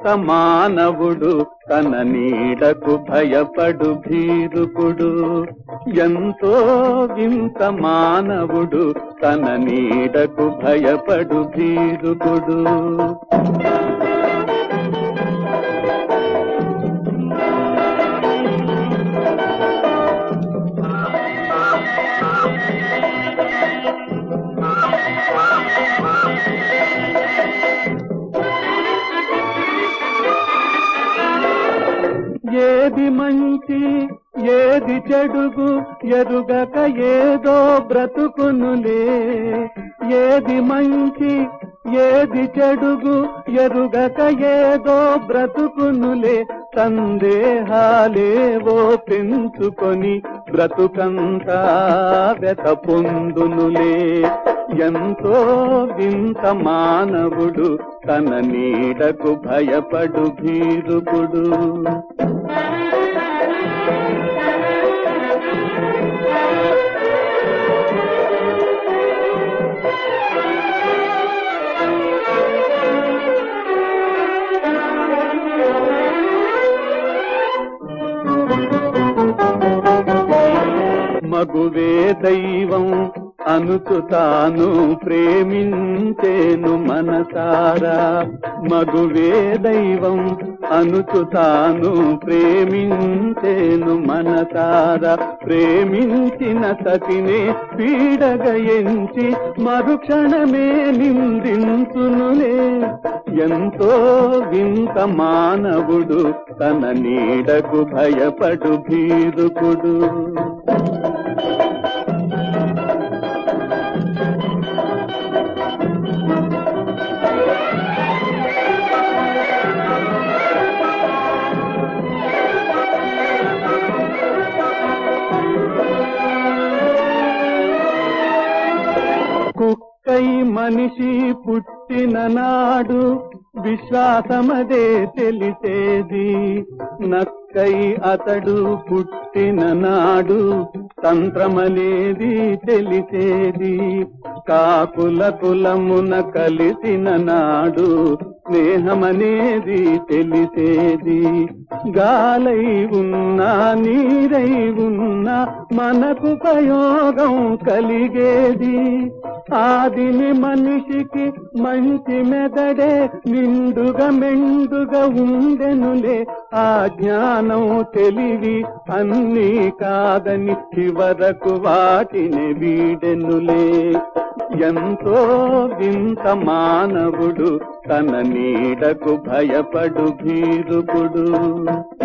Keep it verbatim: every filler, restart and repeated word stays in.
మానవుడు తన నీడకు భయపడు భీరుకుడు. ఎంతో వింత మానవుడు తన నీడకు భయపడు భీరుకుడు. ఏది మంచి ఏది చెడుగు ఎరుగక ఏదో బ్రతుకునులే. ఏది మంచి ఏది చెడుగు ఎరుగక ఏదో బ్రతుకునులే. సందేహాలేవో పెంచుకొని బ్రతుకంతా వెత పొందునులే. ఎంతో వింత మానవుడు తన నీడకు భయపడు భీరుకుడు. మగువే దైవం అనుచు తాను ప్రేమించేను మనసారా. మగువే దైవం అనుచు తాను ప్రేమించేను మనసారా. ప్రేమించిన సతినే పీడగా ఎంచి మరుక్షణమే నిందించునులే. ఎంతో వింత మానవుడు తన నీడకు భయపడు భీరుకుడు. కుక్కై మనిషి పుట్టిన నాడు విశ్వాసమదే తెలిసేది. నక్కై అతడు పుట్టిన నాడు తంత్రమనేది తెలిసేది. కాకుల కులమున కలిసిన నాడు స్నేహమనేది తెలిసేది. గాలై ఉన్నా నీరై ఉన్నా మనకు ఉపయోగం కలిగేది. ఆదిని మనిషికి మంచి మెదడే నిండుగా మెండుగా ఉండెనులే. ఆ జ్ఞానం తెలివి అన్నీ కాదని చివరకు వాటిని వీడెనులే. ఎంతో వింత మానవుడు తన నీడకు భయపడు భీరుకుడు.